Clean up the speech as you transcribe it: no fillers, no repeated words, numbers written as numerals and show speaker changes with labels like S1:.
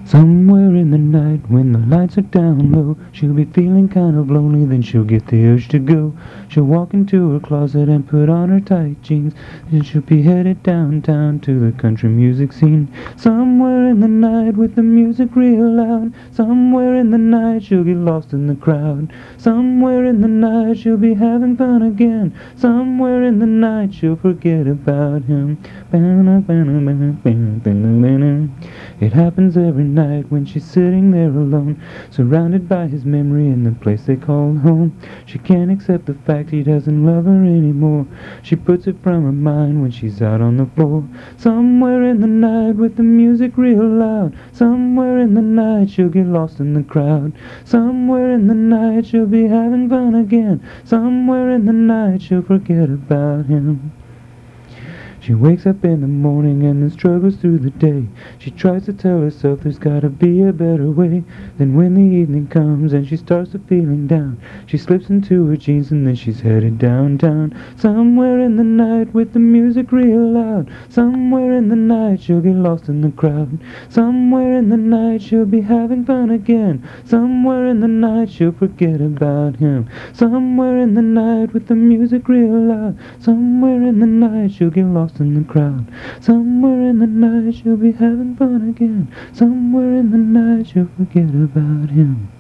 S1: Somewhere in the night when the lights are down low, she'll be feeling kind of lonely, then she'll get the urge to go. She'll walk into her closet and put on her tight jeans, and she'll be headed downtown to the country music scene. Somewhere in the night with the music real loud, somewhere in the night she'll get lost in the crowd. Somewhere in the night she'll be having fun again, somewhere in the night she'll forget about him. It happens every night when she's sitting there alone, surrounded by his memory in the place they call home. She can't accept the fact he doesn't love her anymore. She puts it from her mind when she's out on the floor. Somewhere in the night with the music real loud, somewhere in the night she'll get lost in the crowd. Somewhere in the night she'll be having fun again, somewhere in the night she'll forget about him. She wakes up in the morning and then struggles through the day. She tries to tell herself there's gotta be a better way. Then when the evening comes and she starts to feeling down, she slips into her jeans and then she's headed downtown. Somewhere in the night with the music real loud, somewhere in the night she'll get lost in the crowd. Somewhere in the night she'll be having fun again, somewhere in the night she'll forget about him. Somewhere in the night with the music real loud, somewhere in the night she'll get lost in the crowd. Somewhere in the night she'll be having fun again, somewhere in the night she'll forget about him.